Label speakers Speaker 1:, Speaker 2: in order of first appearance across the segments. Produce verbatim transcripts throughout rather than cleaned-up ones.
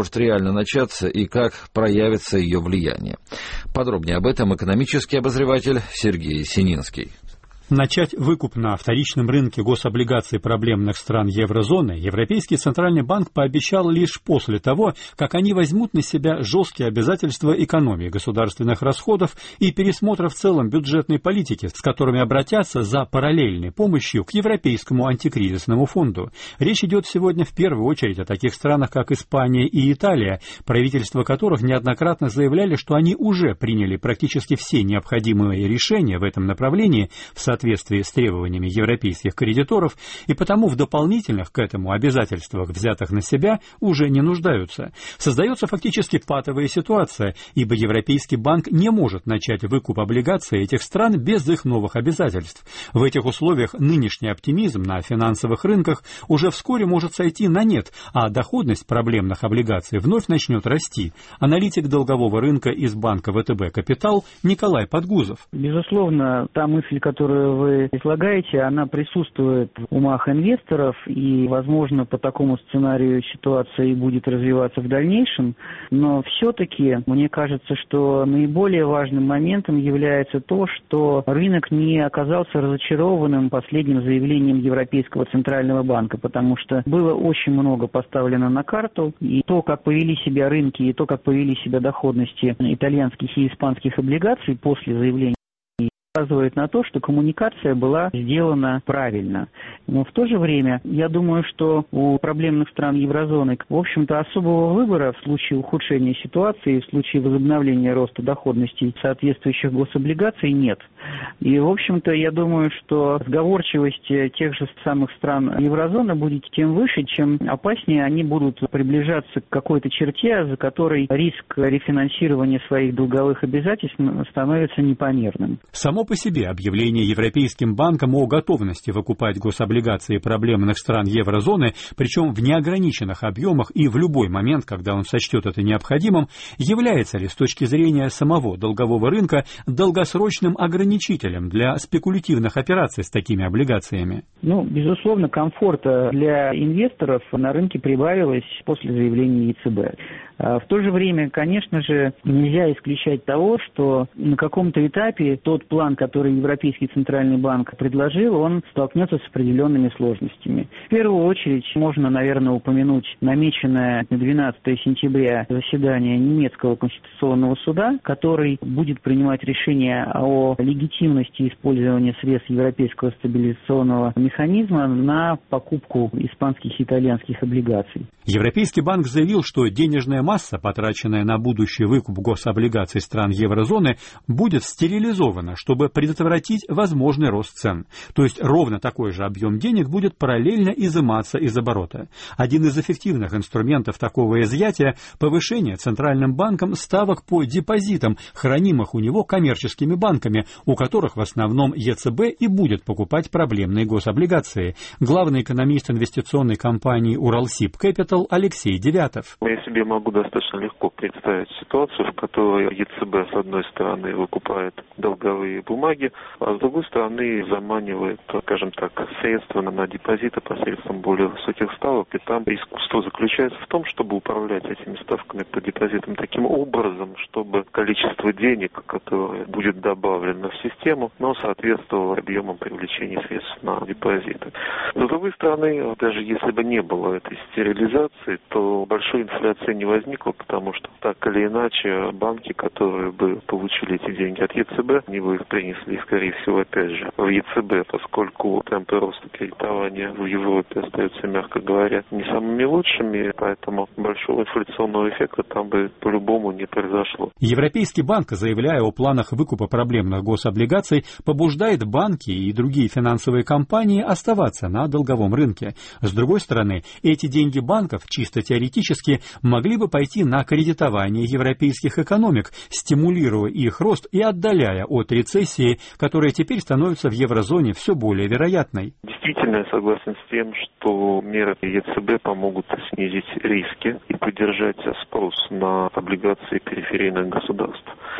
Speaker 1: может реально начаться и как проявится ее влияние. Подробнее об этом экономический обозреватель Сергей Сининский.
Speaker 2: Начать выкуп на вторичном рынке гособлигаций проблемных стран еврозоны Европейский Центральный банк пообещал лишь после того, как они возьмут на себя жесткие обязательства экономии государственных расходов и пересмотра в целом бюджетной политики, с которыми обратятся за параллельной помощью к Европейскому антикризисному фонду. Речь идет сегодня в первую очередь о таких странах, как Испания и Италия, правительства которых неоднократно заявляли, что они уже приняли практически все необходимые решения в этом направлении в соответствии в соответствии с требованиями европейских кредиторов, и потому в дополнительных к этому обязательствах, взятых на себя, уже не нуждаются. Создается фактически патовая ситуация, ибо Европейский банк не может начать выкуп облигаций этих стран без их новых обязательств. В этих условиях нынешний оптимизм на финансовых рынках уже вскоре может сойти на нет, а доходность проблемных облигаций вновь начнет расти. Аналитик долгового рынка из банка ВТБ «Капитал» Николай Подгузов.
Speaker 3: Безусловно, та мысль, которую вы излагаете, она присутствует в умах инвесторов, и, возможно, по такому сценарию ситуация и будет развиваться в дальнейшем, но все-таки мне кажется, что наиболее важным моментом является то, что рынок не оказался разочарованным последним заявлением Европейского Центрального банка, потому что было очень много поставлено на карту, и то, как повели себя рынки, и то, как повели себя доходности итальянских и испанских облигаций после заявления, указывает на то, что коммуникация была сделана правильно. Но в то же время, я думаю, что у проблемных стран еврозоны, в общем-то, особого выбора в случае ухудшения ситуации, в случае возобновления роста доходностей соответствующих гособлигаций нет. И, в общем-то, я думаю, что сговорчивость тех же самых стран еврозоны будет тем выше, чем опаснее они будут приближаться к какой-то черте, за которой риск рефинансирования своих долговых обязательств становится непомерным.
Speaker 2: Само по себе объявление Европейским банком о готовности выкупать гособлигации проблемных стран еврозоны, причем в неограниченных объемах и в любой момент, когда он сочтет это необходимым, является ли с точки зрения самого долгового рынка долгосрочным ограничителем для спекулятивных операций с такими облигациями?
Speaker 3: Ну, безусловно, комфорта для инвесторов на рынке прибавилось после заявления ЕЦБ. В то же время, конечно же, нельзя исключать того, что на каком-то этапе тот план, который Европейский Центральный банк предложил, он столкнется с определенными сложностями. В первую очередь можно, наверное, упомянуть намеченное на двенадцатое сентября заседание немецкого конституционного суда, который будет принимать решение о легитимности использования средств Европейского стабилизационного механизма на покупку испанских и итальянских облигаций.
Speaker 2: Европейский банк заявил, что денежная масса, потраченная на будущий выкуп гособлигаций стран еврозоны, будет стерилизована, чтобы предотвратить возможный рост цен. То есть ровно такой же объем денег будет параллельно изыматься из оборота. Один из эффективных инструментов такого изъятия – повышение Центральным банком ставок по депозитам, хранимых у него коммерческими банками, у которых в основном ЕЦБ и будет покупать проблемные гособлигации. Главный экономист инвестиционной компании «Уралсиб Кэпитал» Алексей Девятов.
Speaker 4: Я себе могу достаточно легко представить ситуацию, в которой ЕЦБ с одной стороны выкупает долговые бумаги, а с другой стороны заманивает, скажем так, средства на депозиты посредством более высоких ставок. И там искусство заключается в том, чтобы управлять этими ставками по депозитам таким образом, чтобы количество денег, которое будет добавлено в систему, но соответствовало объемам привлечения средств на депозиты. С другой стороны, даже если бы не было этой стерилизации, то большой инфляции не возникло, потому что так или иначе банки, которые бы получили эти деньги от ЕЦБ, они бы их принесли, скорее всего, опять же, в ЕЦБ, поскольку темпы роста кредитования в Европе остаются, мягко говоря, не самыми лучшими, поэтому большого инфляционного эффекта там бы по-любому не произошло.
Speaker 2: Европейский банк, заявляя о планах выкупа проблемных гособлигаций, побуждает банки и другие финансовые компании оставаться на долговом рынке. С другой стороны, эти деньги банков чисто теоретически могли бы пойти на кредитование европейских экономик, стимулируя их рост и отдаляя от рецессии, которая теперь становится в еврозоне все более вероятной.
Speaker 4: Действительно, я согласен с тем, что меры ЕЦБ помогут снизить риски и поддержать спрос на облигации периферийных государств.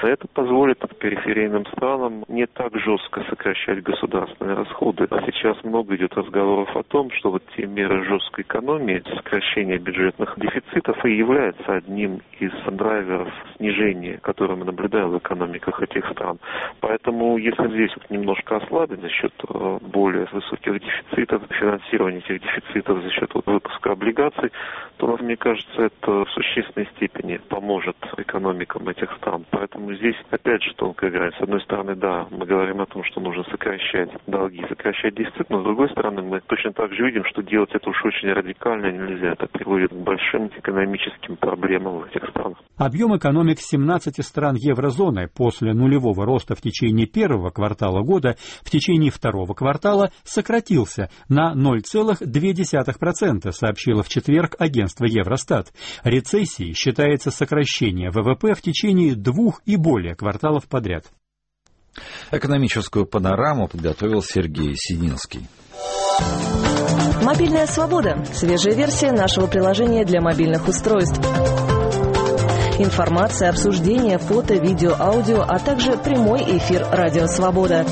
Speaker 4: Это позволит периферийным странам не так жестко сокращать государственные расходы. А сейчас много идет разговоров о том, что вот те меры жесткой экономии, сокращение бюджетных дефицитов и является одним из драйверов снижения, которое мы наблюдаем в экономиках этих стран. Поэтому, если здесь вот немножко ослабить за счет более высоких дефицитов, финансирования этих дефицитов за счет вот выпуска облигаций, то, мне кажется, это в существенной степени поможет экономикам этих стран. Поэтому здесь, опять же, тонкая грань. С одной стороны, да, мы говорим о том, что нужно сокращать долги, сокращать дефицит, но с другой стороны, мы точно так же видим, что делать это уж очень радикально нельзя. Это приводит к большим экономическим проблемам в этих странах.
Speaker 2: Объем экономик семнадцати стран еврозоны после нулевого роста в течение первого квартала года в течение второго квартала сократился на ноль целых две десятых процента, сообщило в четверг агентство Евростат. Рецессией считается сокращение ВВП в течение двух и более кварталов подряд.
Speaker 1: Экономическую панораму подготовил Сергей Сининский.
Speaker 5: Мобильная свобода. Свежая версия нашего приложения для мобильных устройств. Информация, обсуждение, фото, видео, аудио, а также прямой эфир «Радио Свобода».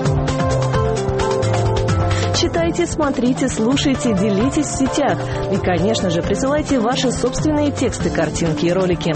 Speaker 5: Читайте, смотрите, слушайте, делитесь в сетях. И, конечно же, присылайте ваши собственные тексты, картинки и ролики.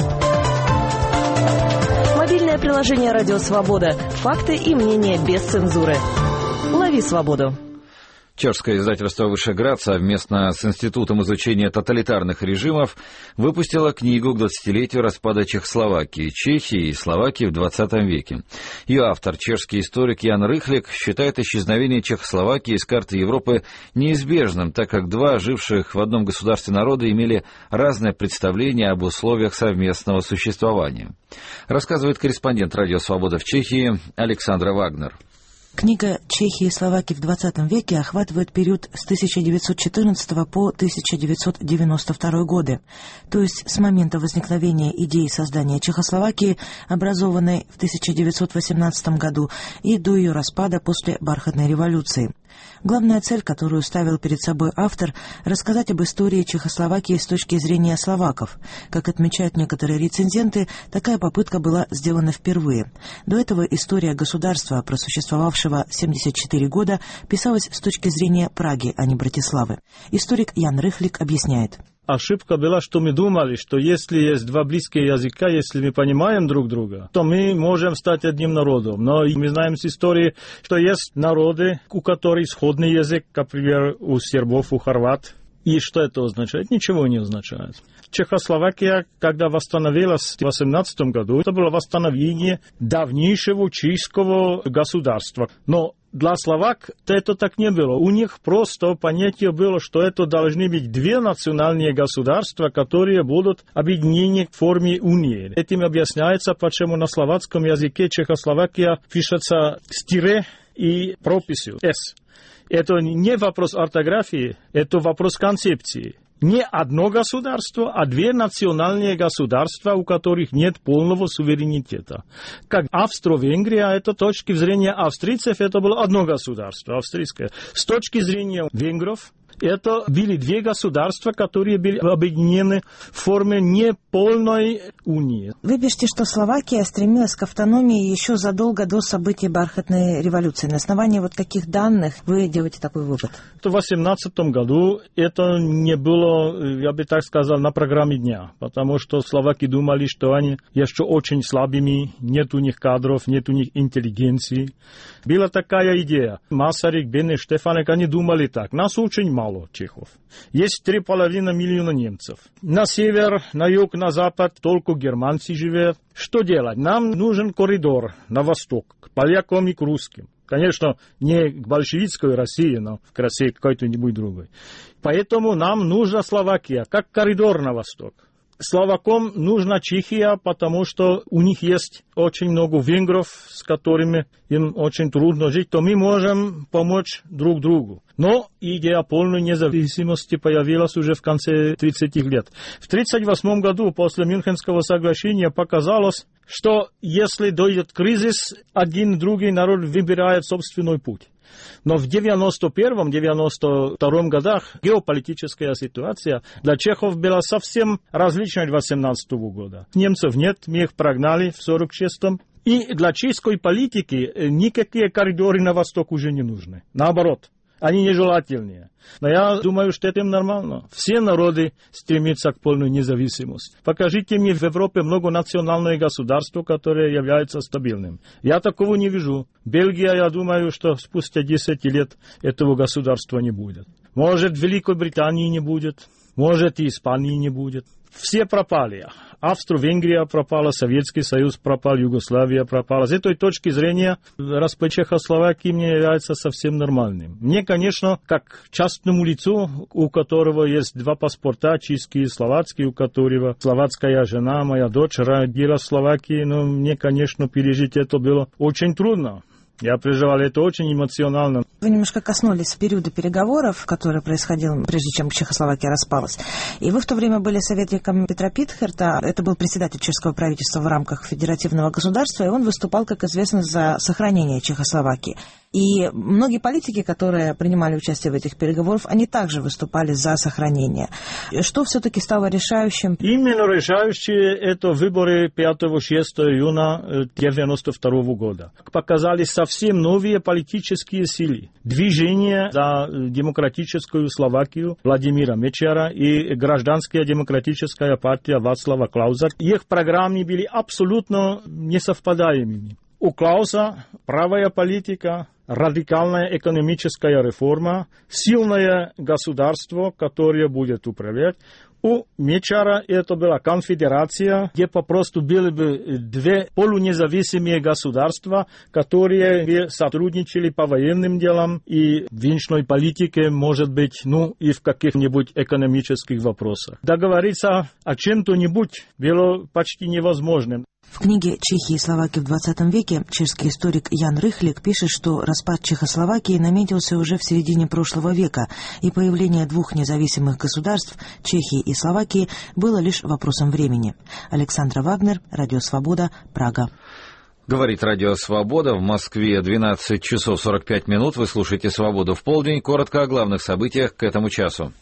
Speaker 5: Мобильное приложение «Радио Свобода». Факты и мнения без цензуры. Лови свободу.
Speaker 1: Чешское издательство «Вышеград» совместно с Институтом изучения тоталитарных режимов выпустило книгу к двадцатилетию распада Чехословакии, Чехии и Словакии в двадцатом веке. Ее автор, чешский историк Ян Рыхлик, считает исчезновение Чехословакии из карты Европы неизбежным, так как два живших в одном государстве народа имели разное представление об условиях совместного существования. Рассказывает корреспондент «Радио Свобода» в Чехии Александра Вагнер.
Speaker 6: Книга «Чехия и Словакия в двадцатом веке» охватывает период с тысяча девятьсот четырнадцатого по тысяча девятьсот девяносто второй годы, то есть с момента возникновения идеи создания Чехословакии, образованной в тысяча девятьсот восемнадцатом году, и до ее распада после Бархатной революции. Главная цель, которую ставил перед собой автор, рассказать об истории Чехословакии с точки зрения словаков. Как отмечают некоторые рецензенты, такая попытка была сделана впервые. До этого история государства, просуществовавшего семьдесят четыре года, писалась с точки зрения Праги, а не Братиславы. Историк Ян Рыхлик объясняет.
Speaker 7: Ошибка была, что мы думали, что если есть два близкие языка, если мы понимаем друг друга, то мы можем стать одним народом. Но мы знаем с истории, что есть народы, у которых сходный язык, например, у сербов, у хорват. И что это означает? Ничего не означает. Чехословакия, когда восстановилась в восемнадцатом году, это было восстановление давнейшего чешского государства. Но для словак это так не было. У них просто понятие было, что это должны быть две национальные государства, которые будут объединены в форме унии. Этим объясняется, почему на словацком языке Чехословакия пишется с тире и прописью «с». Это не вопрос орфографии, это вопрос концепции. Не одно государство, а две национальные государства, у которых нет полного суверенитета. Как Австро-Венгрия, это с точки зрения австрийцев, это было одно государство, австрийское. С точки зрения венгров, это были две государства, которые были объединены в форме неполной унии.
Speaker 6: Вы пишете, что Словакия стремилась к автономии еще задолго до событий Бархатной революции. На основании вот каких данных вы делаете такой вывод?
Speaker 7: В восемнадцатом году это не было, я бы так сказал, на программе дня, потому что словаки думали, что они еще очень слабыми, нет у них кадров, нет у них интеллигенции. Была такая идея. Масарик, Бенеш, Штефанек, они думали так. Нас очень мало чехов. Есть три половины миллиона немцев. На север, на юг, на запад только германцы живут. Что делать? Нам нужен коридор на восток, к полякам и к русским. Конечно, не к большевистской России, но к России какой-то-нибудь другой. Поэтому нам нужна Словакия, как коридор на восток. Словакам нужна Чехия, потому что у них есть очень много венгров, с которыми им очень трудно жить, то мы можем помочь друг другу. Но идея полной независимости появилась уже в конце тридцатых лет. В тридцать восьмом году после Мюнхенского соглашения показалось, что если дойдет кризис, один другой народ выбирает собственный путь. Но в девяносто первом — девяносто втором годах геополитическая ситуация для чехов была совсем различной от восемнадцатого года. Немцев нет, мы их прогнали в сорок шестом. И для чешской политики никакие коридоры на восток уже не нужны. Наоборот, они нежелательные. Но я думаю, что это нормально. Все народы стремятся к полной независимости. Покажите мне в Европе многонациональное государство, которое является стабильным. Я такого не вижу. Бельгия, я думаю, что спустя десять лет этого государства не будет. Может, в Великобритании не будет. Может, и Испании не будет. Все пропали. Австро-Венгрия пропала, Советский Союз пропал, Югославия пропала. С этой точки зрения распад Чехословакии мне является совсем нормальным. Мне, конечно, как частному лицу, у которого есть два паспорта, чешский и словацкий, у которого словацкая жена, моя дочь, родила в Словакии, но мне, конечно, пережить это было очень трудно. Я переживал, это очень эмоционально.
Speaker 6: Вы немножко коснулись периода переговоров, который происходил, прежде чем Чехословакия распалась. И вы в то время были советником Петра Питхерта. Это был председатель чешского правительства в рамках федеративного государства, и он выступал, как известно, за сохранение Чехословакии. И многие политики, которые принимали участие в этих переговорах, они также выступали за сохранение. Что все-таки стало решающим?
Speaker 7: Именно решающие это выборы пятого-шестого июня девяносто второго года. Показали совсем новые политические силы. Движение за демократическую Словакию Владимира Мечера и гражданская демократическая партия Václava Klausa. Их программы были абсолютно несовпадаемыми. У Клауса правая политика, радикальная экономическая реформа, сильное государство, которое будет управлять. У Мечера это была конфедерация, где попросту были бы две полунезависимые государства, которые сотрудничали по военным делам и внешней политике, может быть, ну и в каких-нибудь экономических вопросах. Договориться о чем-то-нибудь было почти невозможным.
Speaker 6: В книге «Чехия и Словакия в двадцатом веке» чешский историк Ян Рыхлик пишет, что распад Чехословакии наметился уже в середине прошлого века, и появление двух независимых государств, Чехии и Словакии, было лишь вопросом времени. Александра Вагнер, Радио Свобода, Прага.
Speaker 1: Говорит Радио Свобода. В Москве двенадцать часов сорок пять минут. Вы слушаете «Свободу в полдень». Коротко о главных событиях к этому часу.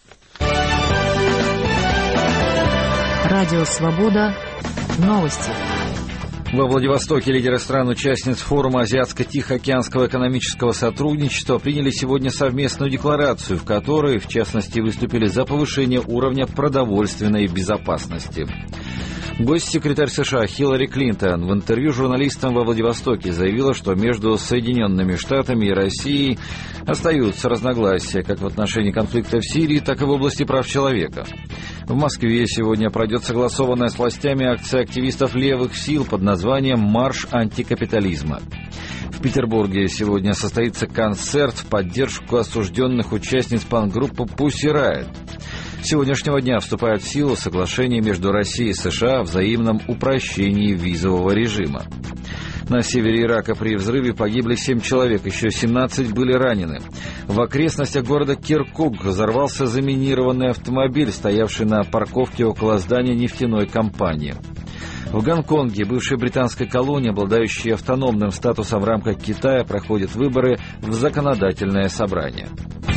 Speaker 5: Радио Свобода. Новости.
Speaker 1: Во Владивостоке лидеры стран-участниц форума Азиатско-Тихоокеанского экономического сотрудничества приняли сегодня совместную декларацию, в которой, в частности, выступили за повышение уровня продовольственной безопасности. Госсекретарь США Хиллари Клинтон в интервью журналистам во Владивостоке заявила, что между Соединенными Штатами и Россией остаются разногласия как в отношении конфликта в Сирии, так и в области прав человека. В Москве сегодня пройдет согласованная с властями акция активистов левых сил под названием «Марш антикапитализма». В Петербурге сегодня состоится концерт в поддержку осужденных участниц панк-группы Pussy Riot. С сегодняшнего дня вступает в силу соглашение между Россией и США о взаимном упрощении визового режима. На севере Ирака при взрыве погибли семь человек, еще семнадцать были ранены. В окрестностях города Киркук взорвался заминированный автомобиль, стоявший на парковке около здания нефтяной компании. В Гонконге, бывшей британской колонии, обладающей автономным статусом в рамках Китая, проходят выборы в законодательное собрание.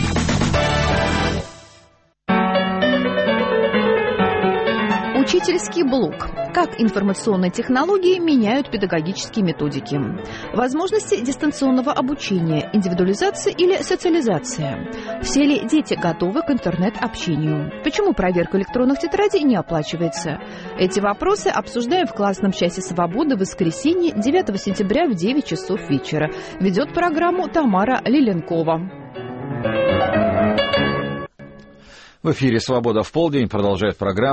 Speaker 8: Учительский блок. Как информационные технологии меняют педагогические методики. Возможности дистанционного обучения, индивидуализация или социализация. Все ли дети готовы к интернет-общению? Почему проверка электронных тетрадей не оплачивается? Эти вопросы обсуждаем в классном часе «Свободы» в воскресенье девятого сентября в девять часов вечера. Ведет программу Тамара Лиленкова.
Speaker 1: В эфире «Свобода в полдень» продолжает программа.